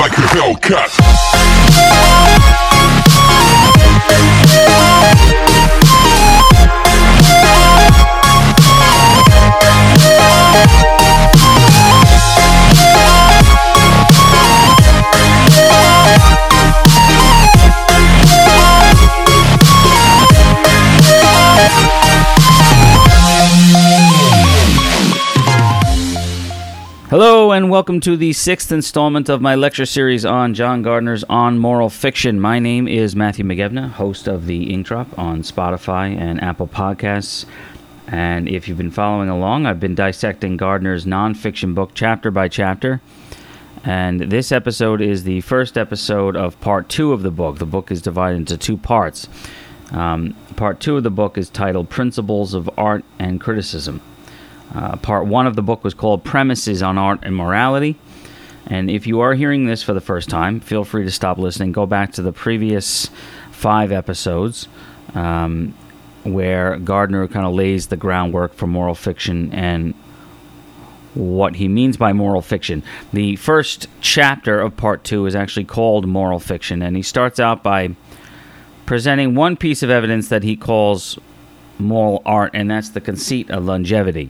like a Hellcat. Hello and welcome to the sixth installment of my lecture series on John Gardner's On Moral Fiction. My name is Matthew McGevna, host of the Ink Drop on Spotify and Apple Podcasts. And if you've been following along, I've been dissecting Gardner's nonfiction book chapter by chapter. And this episode is the first episode of part 2 of the book. The book is divided into 2 parts. Part 2 of the book is titled Principles of Art and Criticism. Part 1 of the book was called Premises on Art and Morality. And if you are hearing this for the first time, feel free to stop listening. Go back to the previous 5 episodes where Gardner kind of lays the groundwork for moral fiction and what he means by moral fiction. The first chapter of Part 2 is actually called Moral Fiction, and he starts out by presenting one piece of evidence that he calls moral art, and that's the conceit of longevity.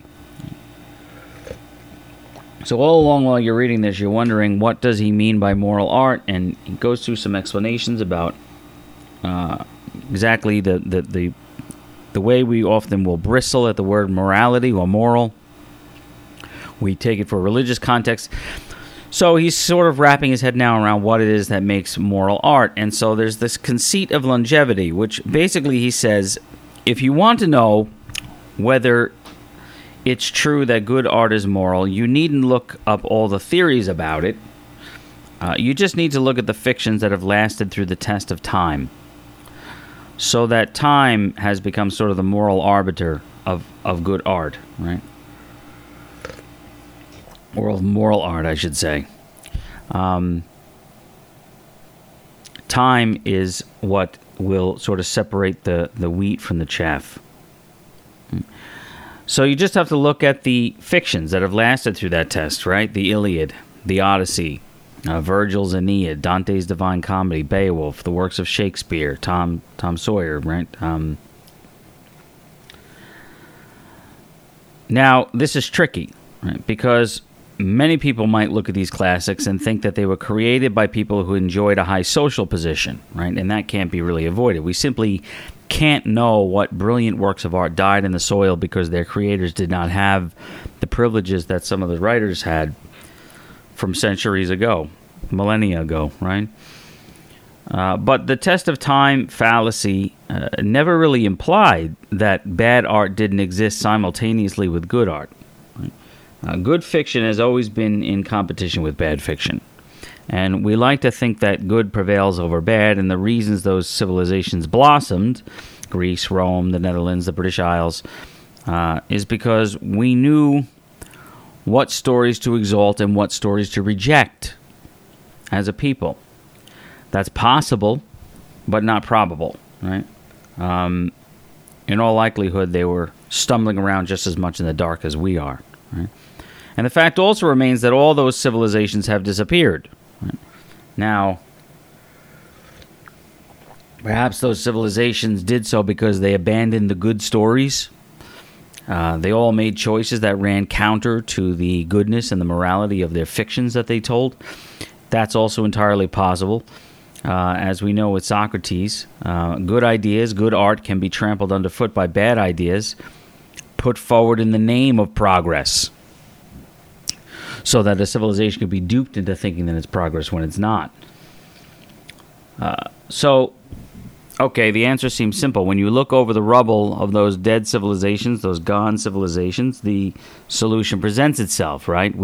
So all along while you're reading this, you're wondering, what does he mean by moral art? And he goes through some explanations about exactly the way we often will bristle at the word morality or moral. We take it for religious context. So he's sort of wrapping his head now around what it is that makes moral art. And so there's this conceit of longevity, which basically he says, if you want to know whether it's true that good art is moral, you needn't look up all the theories about it. You just need to look at the fictions that have lasted through the test of time. So that time has become sort of the moral arbiter of good art, right? Or of moral art, I should say. Time is what will sort of separate the wheat from the chaff. So you just have to look at the fictions that have lasted through that test, right? The Iliad, the Odyssey, Virgil's Aeneid, Dante's Divine Comedy, Beowulf, the works of Shakespeare, Tom Sawyer, right? Now, this is tricky, right? Because many people might look at these classics and think that they were created by people who enjoyed a high social position, right? And that can't be really avoided. We simply can't know what brilliant works of art died in the soil because their creators did not have the privileges that some of the writers had from centuries ago, millennia ago, right? But the test of time fallacy never really implied that bad art didn't exist simultaneously with good art. Right? Good fiction has always been in competition with bad fiction. And we like to think that good prevails over bad, and the reasons those civilizations blossomed, Greece, Rome, the Netherlands, the British Isles, is because we knew what stories to exalt and what stories to reject as a people. That's possible, but not probable, right? In all likelihood, they were stumbling around just as much in the dark as we are, right? And the fact also remains that all those civilizations have disappeared. Now, perhaps those civilizations did so because they abandoned the good stories. They all made choices that ran counter to the goodness and the morality of their fictions that they told. That's also entirely possible. As we know with Socrates, good ideas, good art can be trampled underfoot by bad ideas put forward in the name of progress, so that a civilization could be duped into thinking that it's progress when it's not. Okay, the answer seems simple. When you look over the rubble of those dead civilizations, those gone civilizations, the solution presents itself, right?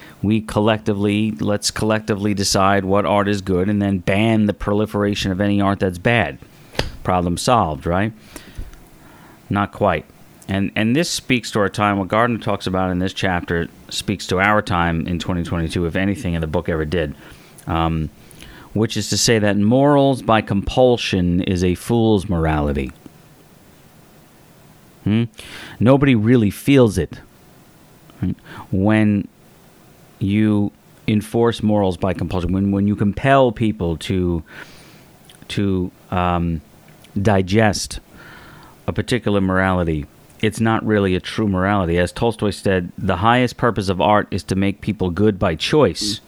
Let's collectively decide what art is good and then ban the proliferation of any art that's bad. Problem solved, right? Not quite. And this speaks to our time. What Gardner talks about in this chapter speaks to our time in 2022, if anything in the book ever did, which is to say that morals by compulsion is a fool's morality. Nobody really feels it. When you enforce morals by compulsion, when you compel people to digest a particular morality, it's not really a true morality. As Tolstoy said, the highest purpose of art is to make people good by choice.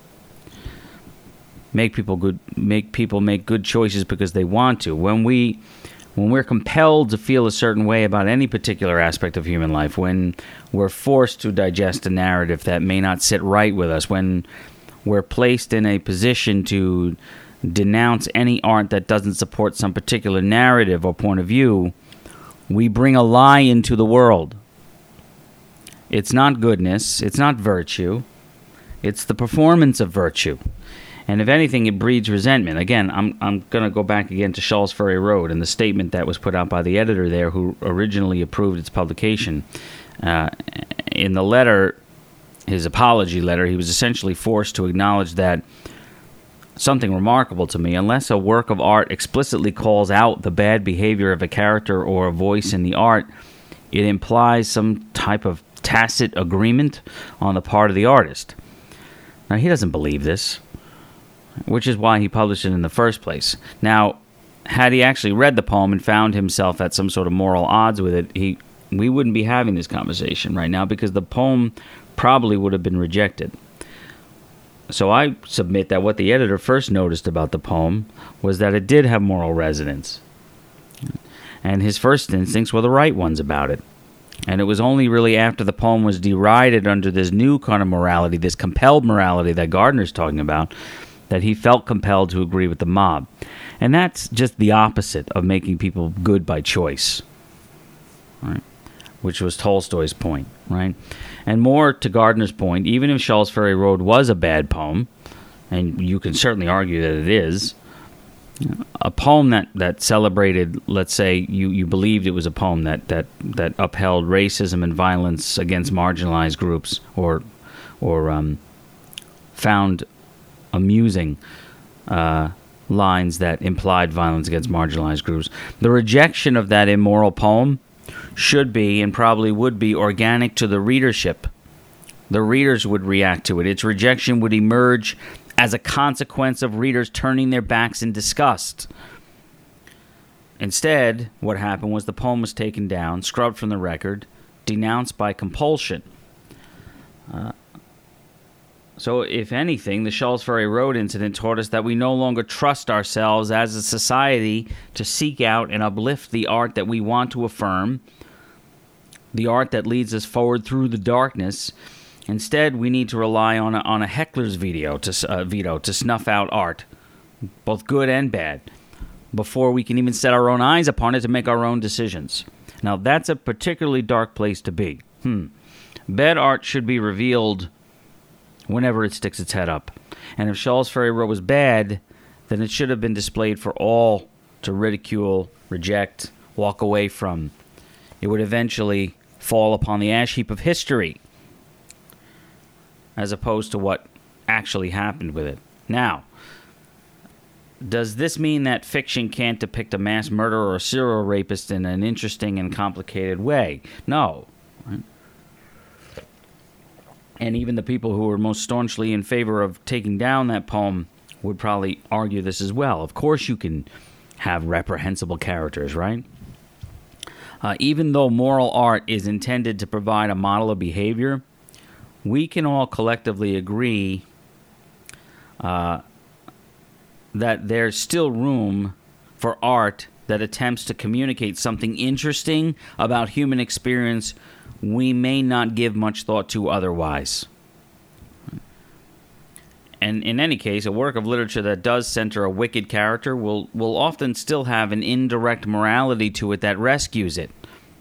Make people make good choices because they want to. When we're compelled to feel a certain way about any particular aspect of human life, when we're forced to digest a narrative that may not sit right with us, when we're placed in a position to denounce any art that doesn't support some particular narrative or point of view, we bring a lie into the world. It's not goodness, it's not virtue, it's the performance of virtue. And if anything, it breeds resentment. Again, I'm going to go back again to Shalsbury Road and the statement that was put out by the editor there who originally approved its publication. In the letter, his apology letter, he was essentially forced to acknowledge that something remarkable to me, unless a work of art explicitly calls out the bad behavior of a character or a voice in the art, it implies some type of tacit agreement on the part of the artist. Now, he doesn't believe this, which is why he published it in the first place. Now, had he actually read the poem and found himself at some sort of moral odds with it, we wouldn't be having this conversation right now because the poem probably would have been rejected. So I submit that what the editor first noticed about the poem was that it did have moral resonance. And his first instincts were the right ones about it. And it was only really after the poem was derided under this new kind of morality, this compelled morality that Gardner's talking about, that he felt compelled to agree with the mob. And that's just the opposite of making people good by choice, right? Which was Tolstoy's point, right? And more to Gardner's point, even if Shalsbury Road was a bad poem, and you can certainly argue that it is, a poem that celebrated, let's say, you believed it was a poem that upheld racism and violence against marginalized groups, or found amusing lines that implied violence against marginalized groups. The rejection of that immoral poem should be, and probably would be, organic to the readership. The readers would react to it. Its rejection would emerge as a consequence of readers turning their backs in disgust. Instead, what happened was the poem was taken down, scrubbed from the record, denounced by compulsion. So, if anything, the Shalsbury Road incident taught us that we no longer trust ourselves as a society to seek out and uplift the art that we want to affirm, the art that leads us forward through the darkness. Instead, we need to rely on a heckler's veto to snuff out art, both good and bad, before we can even set our own eyes upon it to make our own decisions. Now, that's a particularly dark place to be. Bad art should be revealed whenever it sticks its head up. And if Shalsbury Road was bad, then it should have been displayed for all to ridicule, reject, walk away from. It would eventually fall upon the ash heap of history, as opposed to what actually happened with it. Now, does this mean that fiction can't depict a mass murderer or a serial rapist in an interesting and complicated way? No. Right? And even the people who were most staunchly in favor of taking down that poem would probably argue this as well. Of course you can have reprehensible characters, right? Even though moral art is intended to provide a model of behavior, we can all collectively agree that there's still room for art that attempts to communicate something interesting about human experience we may not give much thought to otherwise. And in any case, a work of literature that does center a wicked character will often still have an indirect morality to it that rescues it.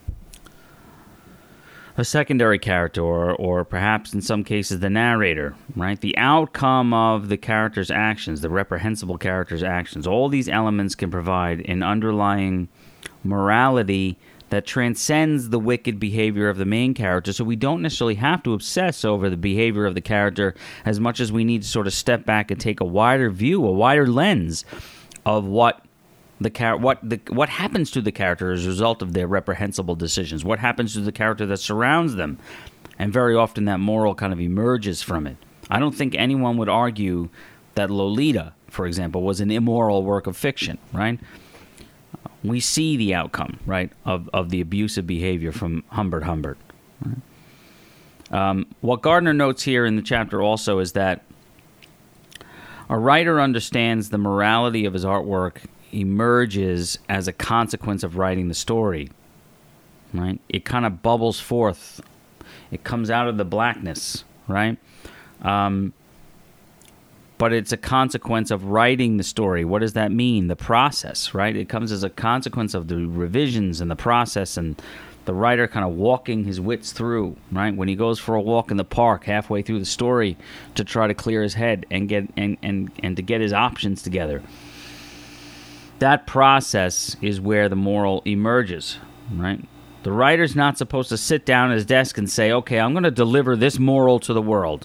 A secondary character, or perhaps in some cases the narrator, right? The outcome of the character's actions, the reprehensible character's actions, all these elements can provide an underlying morality that transcends the wicked behavior of the main character, so we don't necessarily have to obsess over the behavior of the character as much as we need to sort of step back and take a wider view, a wider lens of what happens to the character as a result of their reprehensible decisions, what happens to the character that surrounds them, and very often that moral kind of emerges from it. I don't think anyone would argue that Lolita, for example, was an immoral work of fiction, right? We see the outcome, right, of the abusive behavior from Humbert Humbert. Right? What Gardner notes here in the chapter also is that a writer understands the morality of his artwork emerges as a consequence of writing the story. Right? It kind of bubbles forth. It comes out of the blackness, right? But it's a consequence of writing the story. What does that mean? The process, right? It comes as a consequence of the revisions and the process, and the writer kind of walking his wits through, right? When he goes for a walk in the park halfway through the story to try to clear his head and get and to get his options together. That process is where the moral emerges, right? The writer's not supposed to sit down at his desk and say, okay, I'm going to deliver this moral to the world.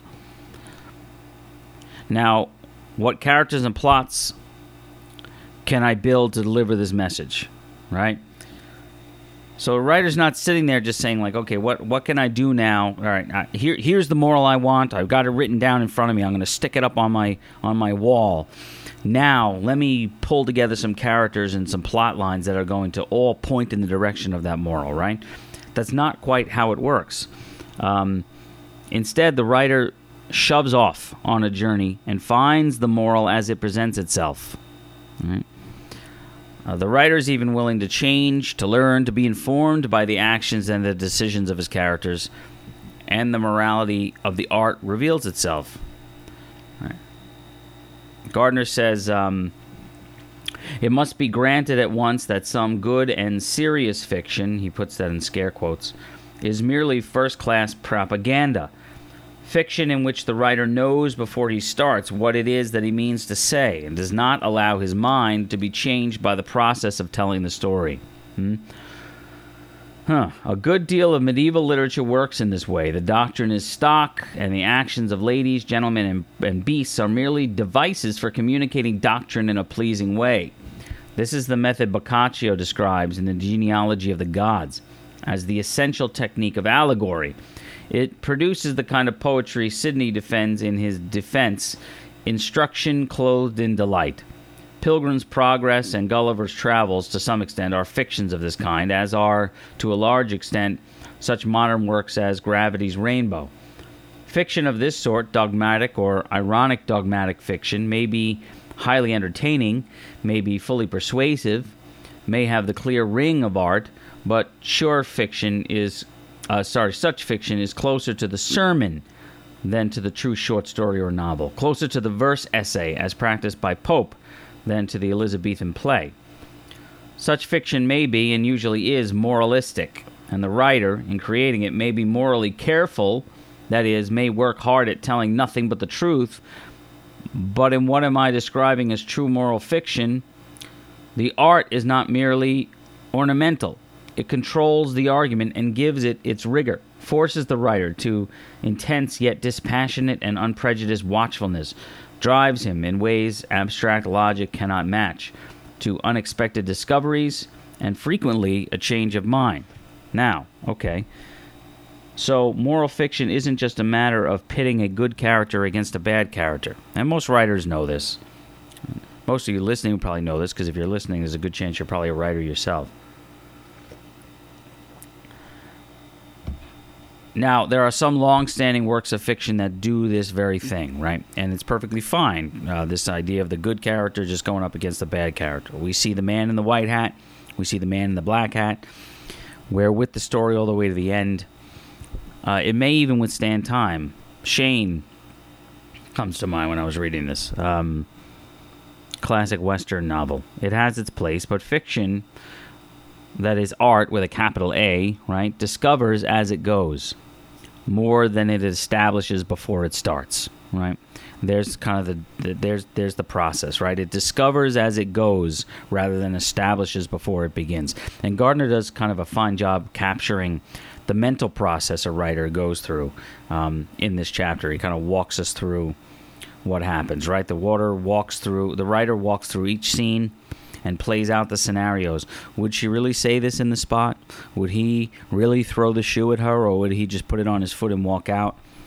Now, what characters and plots can I build to deliver this message, right? So a writer's not sitting there just saying, like, okay, what can I do now? All right, here's the moral I want. I've got it written down in front of me. I'm going to stick it up on my wall. Now, let me pull together some characters and some plot lines that are going to all point in the direction of that moral, right? That's not quite how it works. Instead, the writer shoves off on a journey and finds the moral as it presents itself. Right? The writer is even willing to change, to learn, to be informed by the actions and the decisions of his characters, and the morality of the art reveals itself. Right. Gardner says, it must be granted at once that some good and serious fiction, he puts that in scare quotes, is merely first-class propaganda. Fiction in which the writer knows before he starts what it is that he means to say and does not allow his mind to be changed by the process of telling the story. A good deal of medieval literature works in this way. The doctrine is stock, and the actions of ladies, gentlemen, and beasts are merely devices for communicating doctrine in a pleasing way. This is the method Boccaccio describes in the Genealogy of the Gods as the essential technique of allegory. It produces the kind of poetry Sidney defends in his Defense, instruction clothed in delight. Pilgrim's Progress and Gulliver's Travels, to some extent, are fictions of this kind, as are, to a large extent, such modern works as Gravity's Rainbow. Fiction of this sort, dogmatic or ironic dogmatic fiction, may be highly entertaining, may be fully persuasive, may have the clear ring of art, but such fiction is closer to the sermon than to the true short story or novel, closer to the verse essay as practiced by Pope than to the Elizabethan play. Such fiction may be, and usually is, moralistic, and the writer, in creating it, may be morally careful, that is, may work hard at telling nothing but the truth, but in what am I describing as true moral fiction, the art is not merely ornamental. It controls the argument and gives it its rigor, forces the writer to intense yet dispassionate and unprejudiced watchfulness, drives him in ways abstract logic cannot match, to unexpected discoveries, and frequently a change of mind. Now, okay, so moral fiction isn't just a matter of pitting a good character against a bad character, and most writers know this. Most of you listening probably know this, because if you're listening, there's a good chance you're probably a writer yourself. Now, there are some long-standing works of fiction that do this very thing, right? And it's perfectly fine, this idea of the good character just going up against the bad character. We see the man in the white hat, we see the man in the black hat, where with the story all the way to the end, it may even withstand time. Shane comes to mind when I was reading this. Classic Western novel. It has its place, but fiction, that is art with a capital A, right, discovers as it goes more than it establishes before it starts, right? There's kind of there's the process, right? It discovers as it goes rather than establishes before it begins. And Gardner does kind of a fine job capturing the mental process a writer goes through in this chapter. He kind of walks us through what happens, right? The writer walks through each scene and plays out the scenarios. Would she really say this in the spot? Would he really throw the shoe at her, or would he just put it on his foot and walk out?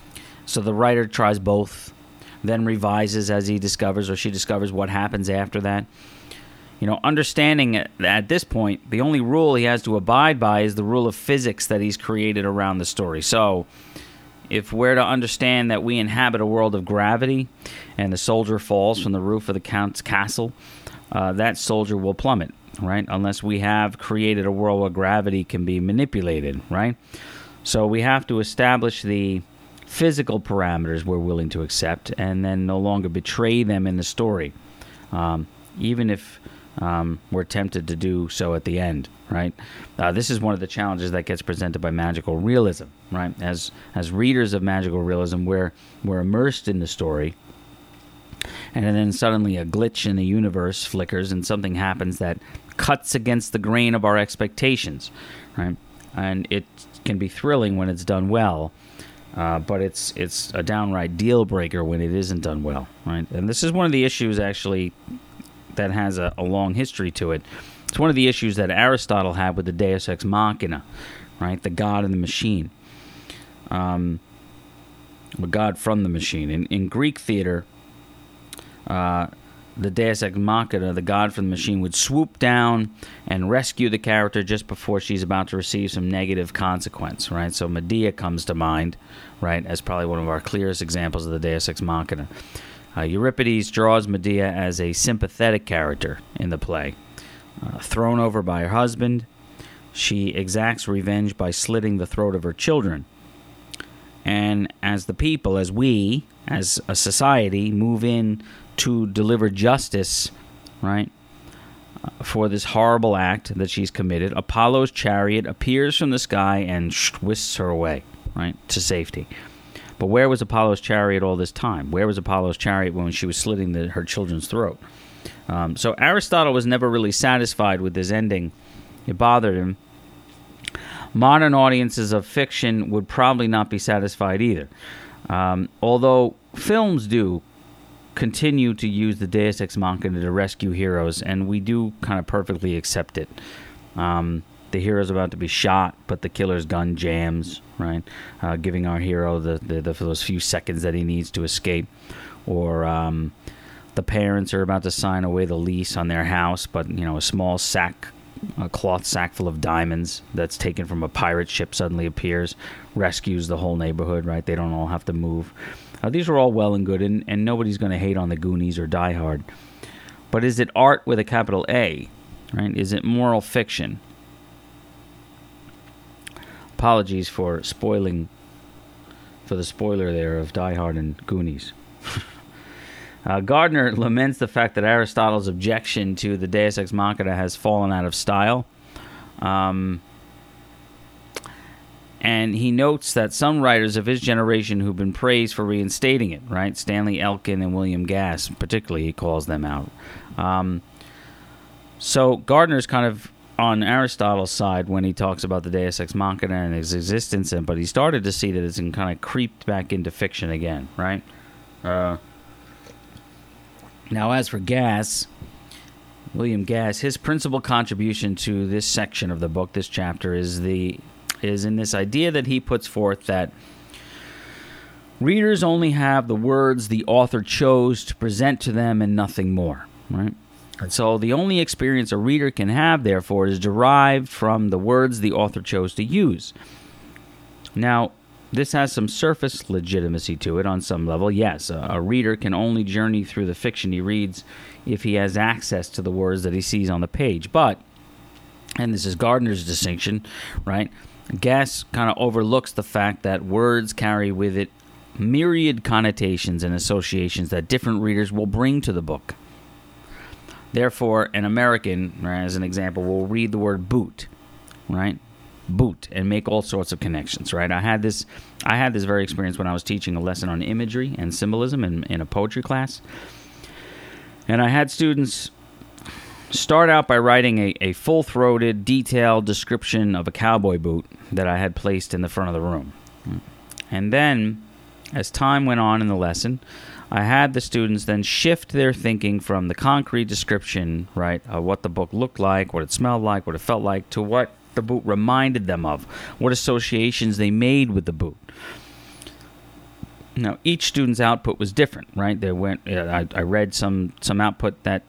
So the writer tries both, then revises as he discovers or she discovers what happens after that. Understanding at this point, the only rule he has to abide by is the rule of physics that he's created around the story. So if we're to understand that we inhabit a world of gravity and the soldier falls from the roof of the Count's castle, that soldier will plummet, right? Unless we have created a world where gravity can be manipulated, right? So we have to establish the physical parameters we're willing to accept and then no longer betray them in the story, even if we're tempted to do so at the end, right? This is one of the challenges that gets presented by magical realism, right? As readers of magical realism, we're immersed in the story, and then suddenly a glitch in the universe flickers and something happens that cuts against the grain of our expectations, right? And it can be thrilling when it's done well, but it's a downright deal breaker when it isn't done well, right? And this is one of the issues actually that has a long history to it. It's one of the issues that Aristotle had with the Deus Ex Machina, right? The God and the machine, the God from the machine. In Greek theater, the Deus Ex Machina, the God from the machine, would swoop down and rescue the character just before she's about to receive some negative consequence, right? So Medea comes to mind, right, as probably one of our clearest examples of the Deus Ex Machina. Euripides draws Medea as a sympathetic character in the play. Thrown over by her husband, she exacts revenge by slitting the throat of her children. And as the people, as we, as a society, move in to deliver justice, right, for this horrible act that she's committed, Apollo's chariot appears from the sky and whisks her away, right, to safety. But where was Apollo's chariot all this time? Where was Apollo's chariot when she was slitting her children's throat? So Aristotle was never really satisfied with this ending. It bothered him. Modern audiences of fiction would probably not be satisfied either. Although films do continue to use the Deus Ex Machina to rescue heroes, and we do kind of perfectly accept it. The hero's about to be shot, but the killer's gun jams, right? Giving our hero those few seconds that he needs to escape. Or the parents are about to sign away the lease on their house, but a small a cloth sack full of diamonds that's taken from a pirate ship suddenly appears, rescues the whole neighborhood, right? They don't all have to move. These are all well and good, and nobody's going to hate on the Goonies or Die Hard. But is it art with a capital A, right? Is it moral fiction? Apologies for the spoiler there of Die Hard and Goonies. Gardner laments the fact that Aristotle's objection to the Deus Ex Machina has fallen out of style. And he notes that some writers of his generation who've been praised for reinstating it, right? Stanley Elkin and William Gass, particularly, he calls them out. So Gardner's kind of on Aristotle's side when he talks about the Deus Ex Machina and its existence, but he started to see that it's kind of creeped back into fiction again, right? Now, as for Gass, William Gass, his principal contribution to this section of the book, this chapter, is in this idea that he puts forth that readers only have the words the author chose to present to them and nothing more, right? And so the only experience a reader can have, therefore, is derived from the words the author chose to use. Now, this has some surface legitimacy to it on some level. Yes, a reader can only journey through the fiction he reads if he has access to the words that he sees on the page. But, and this is Gardner's distinction, right? Gass kind of overlooks the fact that words carry with it myriad connotations and associations that different readers will bring to the book. Therefore, an American, as an example, will read the word boot, right? Boot, and make all sorts of connections, right? I had this very experience when I was teaching a lesson on imagery and symbolism in a poetry class. And I had students start out by writing a full-throated, detailed description of a cowboy boot that I had placed in the front of the room. And then, as time went on in the lesson, I had the students then shift their thinking from the concrete description, right, of what the book looked like, what it smelled like, what it felt like, to what the boot reminded them of, what associations they made with the boot. Now, each student's output was different, right? I read some output that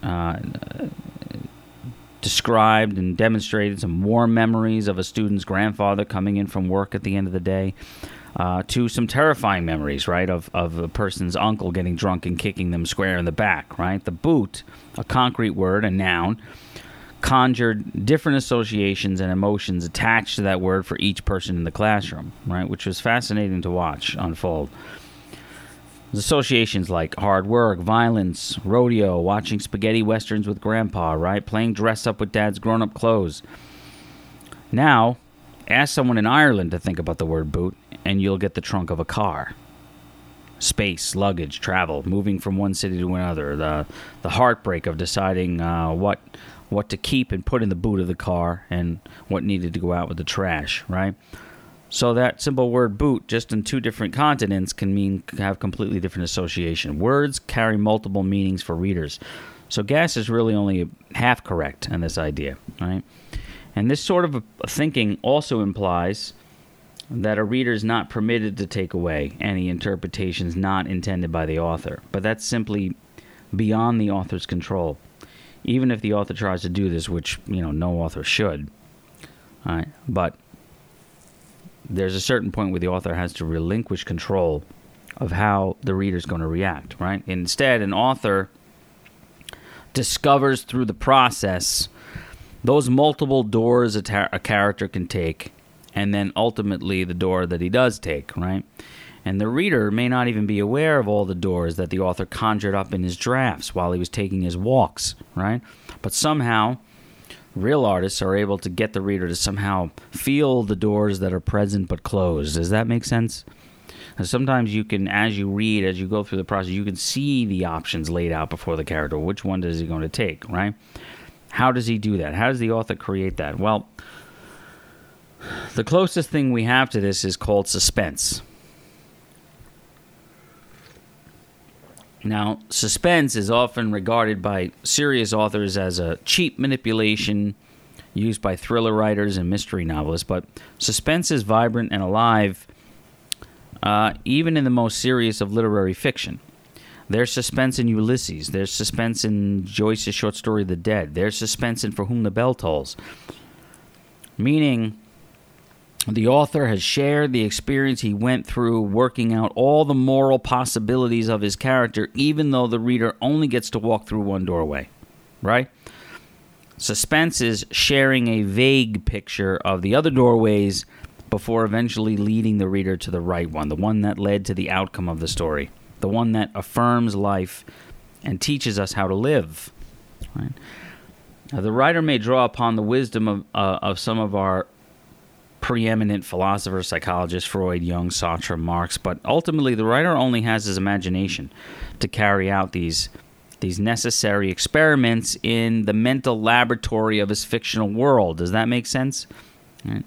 described and demonstrated some warm memories of a student's grandfather coming in from work at the end of the day, to some terrifying memories, right, of a person's uncle getting drunk and kicking them square in the back, right? The boot, a concrete word, a noun, conjured different associations and emotions attached to that word for each person in the classroom, right, which was fascinating to watch unfold. Associations like hard work, violence, rodeo, watching spaghetti westerns with grandpa, right, playing dress up with dad's grown-up clothes. Now, ask someone in Ireland to think about the word boot, and you'll get the trunk of a car. Space, luggage, travel, moving from one city to another, the heartbreak of deciding what to keep and put in the boot of the car and what needed to go out with the trash, right? So that simple word boot, just in two different continents, can have completely different association. Words carry multiple meanings for readers. So Gass is really only half correct in this idea, right? And this sort of thinking also implies that a reader is not permitted to take away any interpretations not intended by the author. But that's simply beyond the author's control. Even if the author tries to do this, which, no author should. All right? But there's a certain point where the author has to relinquish control of how the reader's going to react, right? Instead, an author discovers through the process those multiple doors a character can take, and then ultimately the door that he does take, right? And the reader may not even be aware of all the doors that the author conjured up in his drafts while he was taking his walks, right? But somehow, real artists are able to get the reader to somehow feel the doors that are present but closed. Does that make sense? And sometimes you can, as you read, as you go through the process, you can see the options laid out before the character. Which one is he going to take, right? How does he do that? How does the author create that? Well, the closest thing we have to this is called suspense. Now, suspense is often regarded by serious authors as a cheap manipulation used by thriller writers and mystery novelists, but suspense is vibrant and alive even in the most serious of literary fiction. There's suspense in Ulysses. There's suspense in Joyce's short story The Dead. There's suspense in For Whom the Bell Tolls. Meaning, the author has shared the experience he went through working out all the moral possibilities of his character, even though the reader only gets to walk through one doorway, right? Suspense is sharing a vague picture of the other doorways before eventually leading the reader to the right one, the one that led to the outcome of the story, the one that affirms life and teaches us how to live, right? Now, the writer may draw upon the wisdom of some of our preeminent philosophers, psychologists, Freud, Jung, Sartre, Marx, but ultimately the writer only has his imagination to carry out these necessary experiments in the mental laboratory of his fictional world. Does that make sense? Right.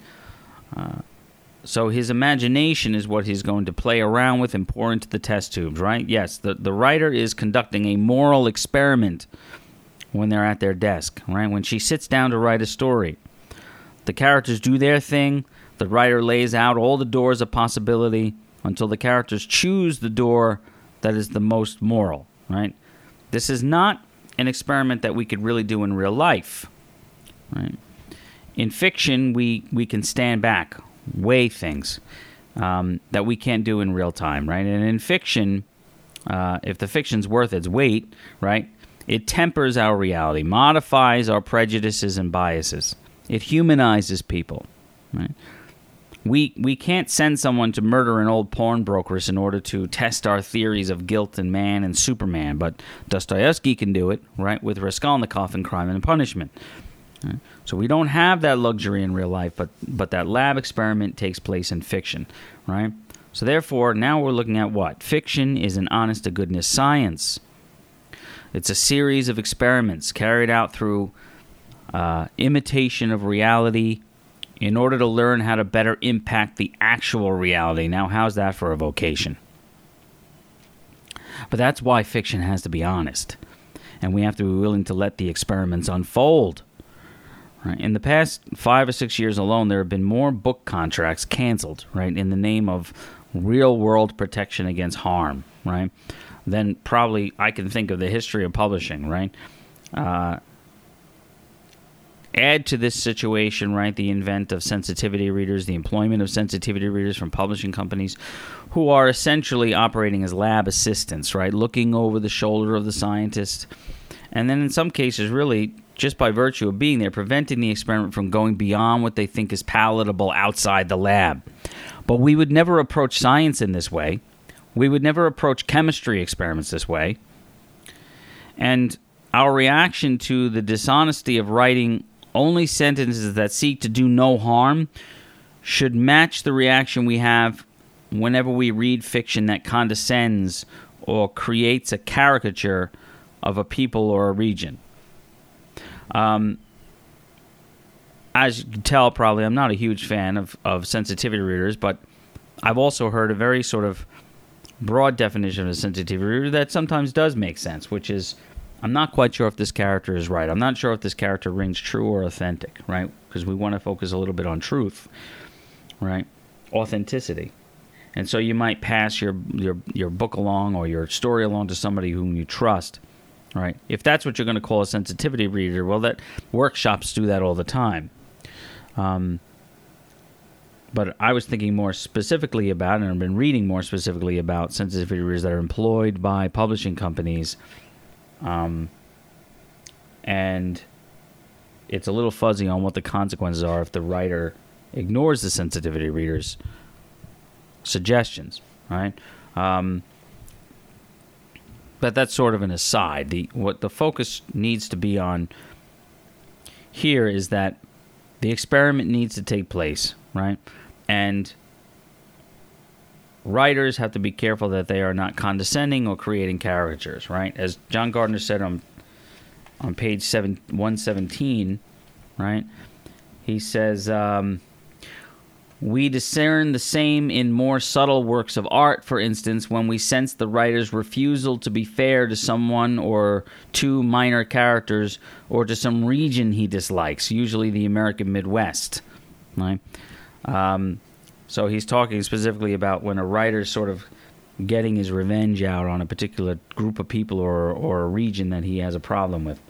So his imagination is what he's going to play around with and pour into the test tubes, right? Yes, the writer is conducting a moral experiment when they're at their desk, right? When she sits down to write a story, the characters do their thing. The writer lays out all the doors of possibility until the characters choose the door that is the most moral, right? This is not an experiment that we could really do in real life, right? In fiction, we can stand back, weigh things that we can't do in real time, right? And in fiction, if the fiction's worth its weight, right, it tempers our reality, modifies our prejudices and biases. It humanizes people, right? We can't send someone to murder an old pawnbrokeress in order to test our theories of guilt and man and Superman, but Dostoevsky can do it, right, with Raskolnikov in Crime and Punishment. Right? So we don't have that luxury in real life, but that lab experiment takes place in fiction, right? So therefore, now we're looking at what? Fiction is an honest-to-goodness science. It's a series of experiments carried out through imitation of reality in order to learn how to better impact the actual reality. Now, how's that for a vocation? But that's why fiction has to be honest, and we have to be willing to let the experiments unfold. Right? In the past 5 or 6 years alone, there have been more book contracts canceled, right, in the name of real world protection against harm, right, then probably I can think of the history of publishing, right? Add to this situation, right, the invent of sensitivity readers, the employment of sensitivity readers from publishing companies who are essentially operating as lab assistants, right, looking over the shoulder of the scientist, and then in some cases, really, just by virtue of being there, preventing the experiment from going beyond what they think is palatable outside the lab. But we would never approach science in this way. We would never approach chemistry experiments this way. And our reaction to the dishonesty of writing only sentences that seek to do no harm should match the reaction we have whenever we read fiction that condescends or creates a caricature of a people or a region. As you can tell, probably, I'm not a huge fan of sensitivity readers, but I've also heard a very sort of broad definition of a sensitivity reader that sometimes does make sense, which is, I'm not quite sure if this character is right. I'm not sure if this character rings true or authentic, right? Because we want to focus a little bit on truth, right? Authenticity. And so you might pass your book along or your story along to somebody whom you trust, right? If that's what you're going to call a sensitivity reader, well, that workshops do that all the time. But I was thinking more specifically about, and I've been reading more specifically about sensitivity readers that are employed by publishing companies. And it's a little fuzzy on what the consequences are if the writer ignores the sensitivity reader's suggestions, right? But that's sort of an aside. What the focus needs to be on here is that the experiment needs to take place, right? And writers have to be careful that they are not condescending or creating caricatures, right? As John Gardner said on page 117, right? He says, we discern the same in more subtle works of art, for instance, when we sense the writer's refusal to be fair to someone or two minor characters or to some region he dislikes, usually the American Midwest, right? So he's talking specifically about when a writer's sort of getting his revenge out on a particular group of people or a region that he has a problem with.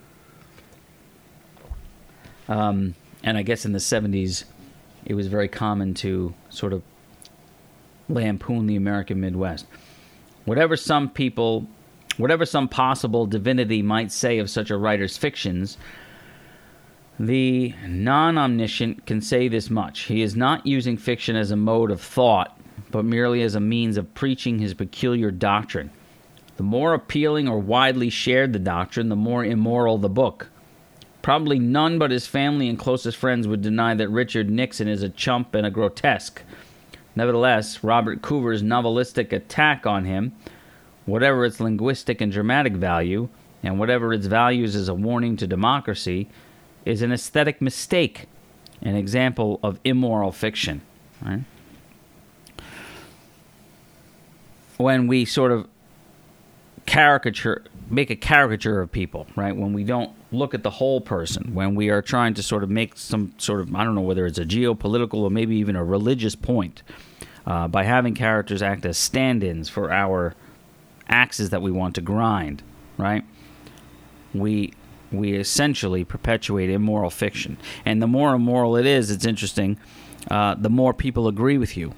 And I guess in the 70s, it was very common to sort of lampoon the American Midwest. Whatever some possible divinity might say of such a writer's fictions, the non-omniscient can say this much. He is not using fiction as a mode of thought, but merely as a means of preaching his peculiar doctrine. The more appealing or widely shared the doctrine, the more immoral the book. Probably none but his family and closest friends would deny that Richard Nixon is a chump and a grotesque. Nevertheless, Robert Coover's novelistic attack on him, whatever its linguistic and dramatic value, and whatever its values as a warning to democracy, is an aesthetic mistake, an example of immoral fiction. Right? When we sort of make a caricature of people, right? When we don't look at the whole person, when we are trying to sort of make some sort of, I don't know whether it's a geopolitical or maybe even a religious point, by having characters act as stand-ins for our axes that we want to grind, right? We essentially perpetuate immoral fiction. And the more immoral it is, it's interesting, the more people agree with you.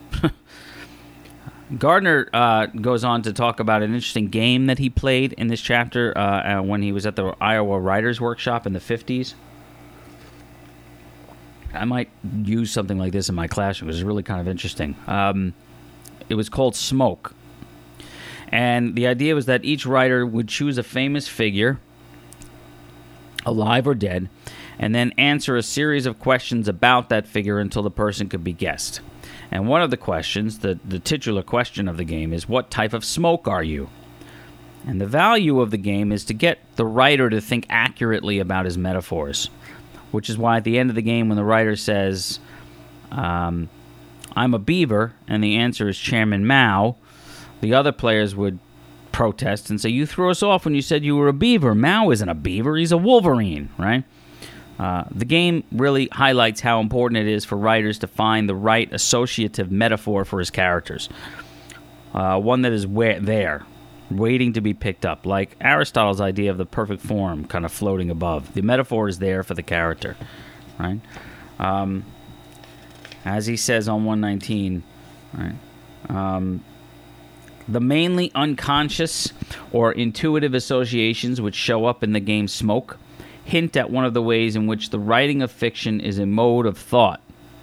Gardner goes on to talk about an interesting game that he played in this chapter when he was at the Iowa Writers' Workshop in the 50s. I might use something like this in my classroom. It was really kind of interesting. It was called Smoke. And the idea was that each writer would choose a famous figure, alive or dead, and then answer a series of questions about that figure until the person could be guessed. And one of the questions, the titular question of the game, is, what type of smoke are you? And the value of the game is to get the writer to think accurately about his metaphors, which is why at the end of the game, when the writer says, I'm a beaver, and the answer is Chairman Mao, the other players would protest and say, you threw us off when you said you were a beaver. Mao isn't a beaver, he's a wolverine, right? The game really highlights how important it is for writers to find the right associative metaphor for his characters. One that is there, waiting to be picked up, like Aristotle's idea of the perfect form kind of floating above. The metaphor is there for the character, right? As he says on 119, right? The mainly unconscious or intuitive associations which show up in the game Smoke hint at one of the ways in which the writing of fiction is a mode of thought.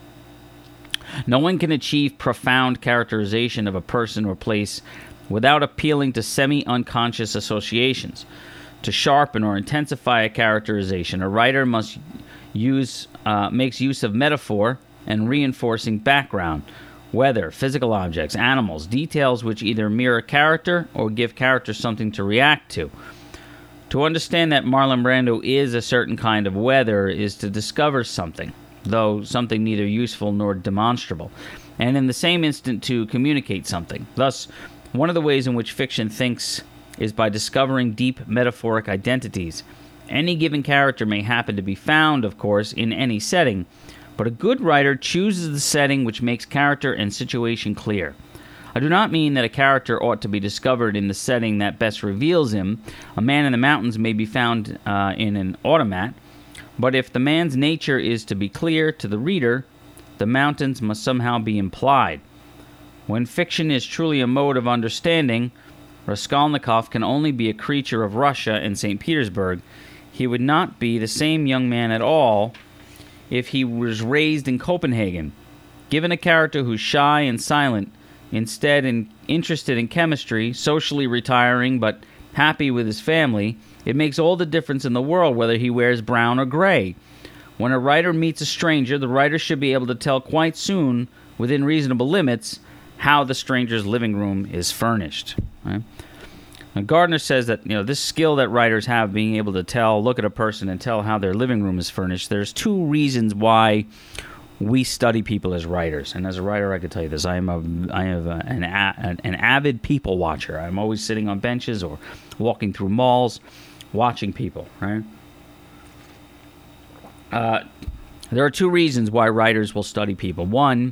No one can achieve profound characterization of a person or place without appealing to semi-unconscious associations. To sharpen or intensify a characterization, a writer makes use of metaphor and reinforcing background, weather, physical objects, animals, details which either mirror character or give character something to react to. To understand that Marlon Brando is a certain kind of weather is to discover something, though something neither useful nor demonstrable, and in the same instant to communicate something. Thus, one of the ways in which fiction thinks is by discovering deep metaphoric identities. Any given character may happen to be found, of course, in any setting, but a good writer chooses the setting which makes character and situation clear. I do not mean that a character ought to be discovered in the setting that best reveals him. A man in the mountains may be found in an automat, but if the man's nature is to be clear to the reader, the mountains must somehow be implied. When fiction is truly a mode of understanding, Raskolnikov can only be a creature of Russia and St. Petersburg. He would not be the same young man at all if he was raised in Copenhagen. Given a character who's shy and silent, instead interested in chemistry, socially retiring but happy with his family, it makes all the difference in the world whether he wears brown or gray. When a writer meets a stranger, the writer should be able to tell quite soon, within reasonable limits, how the stranger's living room is furnished. Right? Now, Gardner says that this skill that writers have, being able to look at a person and tell how their living room is furnished, there's two reasons why we study people as writers. And as a writer, I can tell you this: I am an avid people watcher. I'm always sitting on benches or walking through malls, watching people. Right? There are two reasons why writers will study people. One,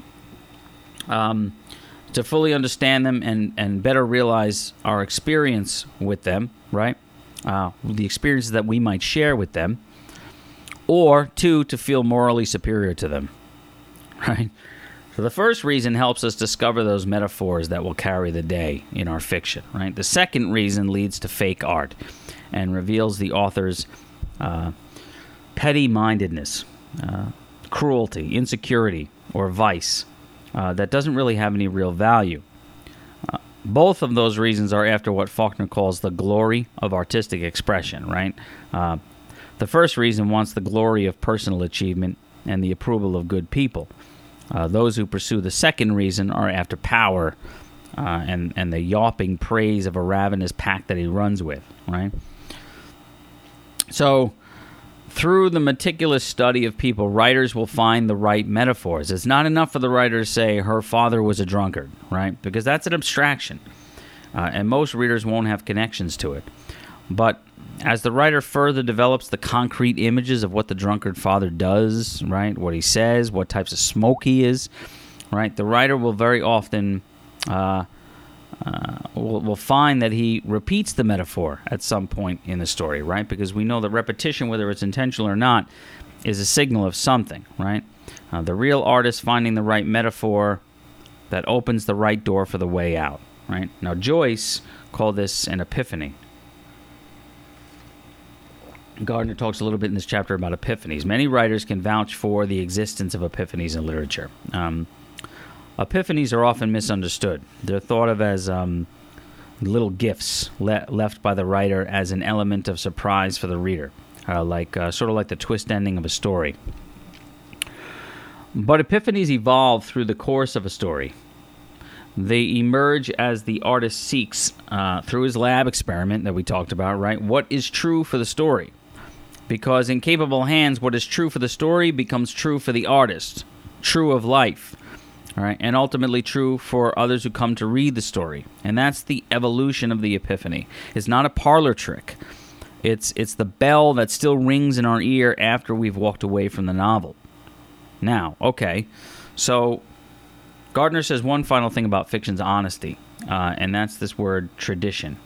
to fully understand them and better realize our experience with them, right? The experiences that we might share with them. Or, two, to feel morally superior to them, right? So the first reason helps us discover those metaphors that will carry the day in our fiction, right? The second reason leads to fake art and reveals the author's petty-mindedness, cruelty, insecurity, or vice that doesn't really have any real value. Both of those reasons are after what Faulkner calls the glory of artistic expression, right? The first reason wants the glory of personal achievement and the approval of good people. Those who pursue the second reason are after power and the yawping praise of a ravenous pack that he runs with, right? So, through the meticulous study of people, writers will find the right metaphors. It's not enough for the writer to say, her father was a drunkard, right? Because that's an abstraction, and most readers won't have connections to it. But as the writer further develops the concrete images of what the drunkard father does, right, what he says, what types of smoke he is, right, the writer will very often will find that he repeats the metaphor at some point in the story, right, because we know that repetition, whether it's intentional or not, is a signal of something, right? The real artist finding the right metaphor that opens the right door for the way out, right? Now, Joyce called this an epiphany. Gardner talks a little bit in this chapter about epiphanies. Many writers can vouch for the existence of epiphanies in literature. Epiphanies are often misunderstood. They're thought of as little gifts left by the writer as an element of surprise for the reader, sort of like the twist ending of a story. But epiphanies evolve through the course of a story. They emerge as the artist seeks, through his lab experiment that we talked about, right, what is true for the story. Because in capable hands, what is true for the story becomes true for the artist, true of life, all right, and ultimately true for others who come to read the story. And that's the evolution of the epiphany. It's not a parlor trick. It's the bell that still rings in our ear after we've walked away from the novel. Now, okay, so Gardner says one final thing about fiction's honesty, and that's this word tradition.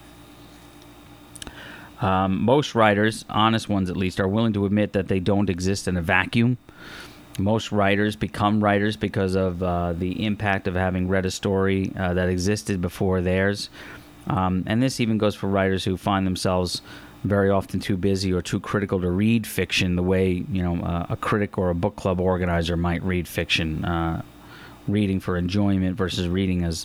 Most writers, honest ones at least, are willing to admit that they don't exist in a vacuum. Most writers become writers because of the impact of having read a story that existed before theirs. And this even goes for writers who find themselves very often too busy or too critical to read fiction the way, a critic or a book club organizer might read fiction, reading for enjoyment versus reading as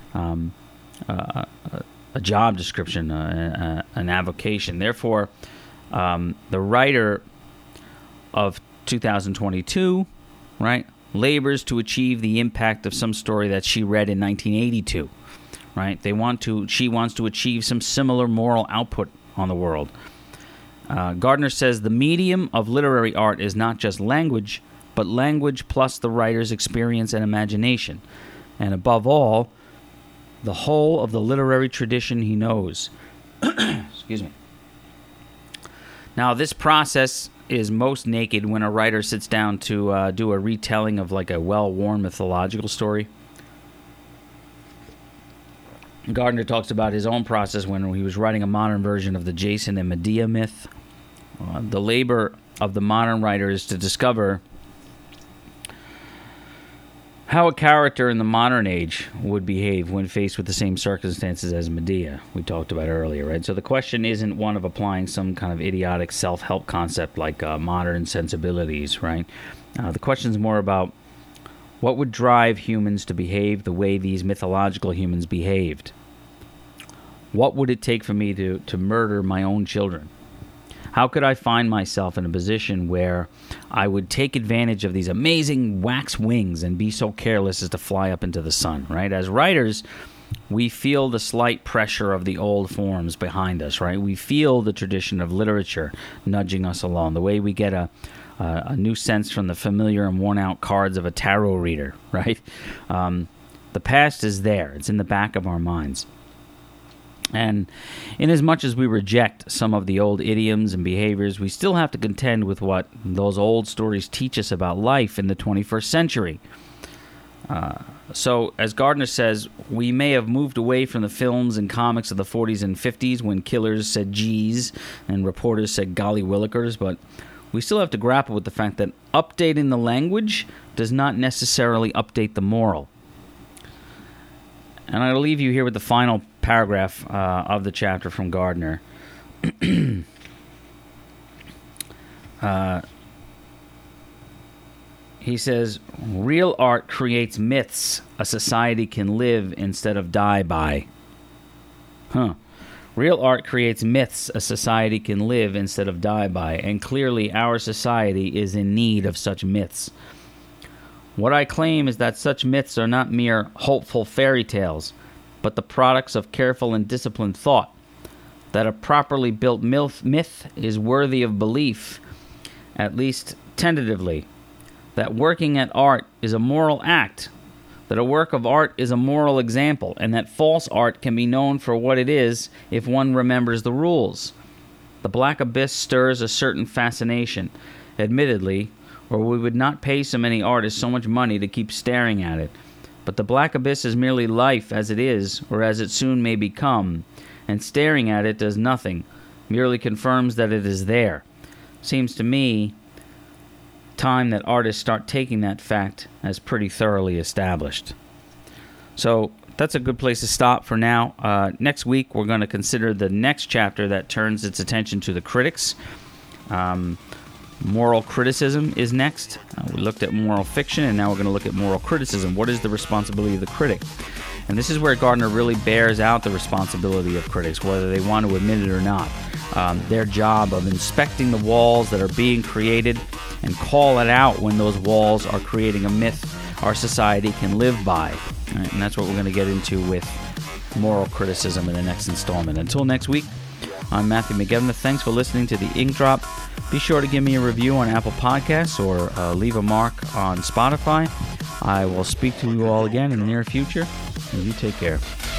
a job description, an avocation. Therefore, the writer of 2022, right, labors to achieve the impact of some story that she read in 1982, right? She wants to achieve some similar moral output on the world. Gardner says the medium of literary art is not just language, but language plus the writer's experience and imagination, and above all, the whole of the literary tradition he knows. Excuse me. Now, this process is most naked when a writer sits down to do a retelling of like a well-worn mythological story. Gardner talks about his own process when he was writing a modern version of the Jason and Medea myth. The labor of the modern writer is to discover how a character in the modern age would behave when faced with the same circumstances as Medea, we talked about earlier, right? So the question isn't one of applying some kind of idiotic self-help concept like modern sensibilities, right? The question is more about what would drive humans to behave the way these mythological humans behaved. What would it take for me to murder my own children? How could I find myself in a position where I would take advantage of these amazing wax wings and be so careless as to fly up into the sun, right? As writers, we feel the slight pressure of the old forms behind us, right? We feel the tradition of literature nudging us along, the way we get a new sense from the familiar and worn-out cards of a tarot reader, right? The past is there. It's in the back of our minds. And inasmuch as we reject some of the old idioms and behaviors, we still have to contend with what those old stories teach us about life in the 21st century. So, as Gardner says, we may have moved away from the films and comics of the 40s and 50s when killers said geez and reporters said golly willikers, but we still have to grapple with the fact that updating the language does not necessarily update the moral. And I'll leave you here with the final paragraph of the chapter from Gardner. He says, real art creates myths a society can live instead of die by. Real art creates myths a society can live instead of die by, and clearly our society is in need of such myths. What I claim is that such myths are not mere hopeful fairy tales, but the products of careful and disciplined thought, that a properly built myth is worthy of belief, at least tentatively, that working at art is a moral act, that a work of art is a moral example, and that false art can be known for what it is if one remembers the rules. The Black Abyss stirs a certain fascination, admittedly, or we would not pay so many artists so much money to keep staring at it. But the Black Abyss is merely life as it is, or as it soon may become, and staring at it does nothing, merely confirms that it is there. Seems to me time that artists start taking that fact as pretty thoroughly established. So that's a good place to stop for now. Next week, we're going to consider the next chapter that turns its attention to the critics. Moral criticism is next. We looked at moral fiction, and now we're going to look at moral criticism. What is the responsibility of the critic? And this is where Gardner really bears out the responsibility of critics, whether they want to admit it or not. Their job of inspecting the walls that are being created and call it out when those walls are creating a myth our society can live by. Right? And that's what we're going to get into with moral criticism in the next installment. Until next week, I'm Matthew McGivney. Thanks for listening to The Ink Drop. Be sure to give me a review on Apple Podcasts or leave a mark on Spotify. I will speak to you all again in the near future, and you take care.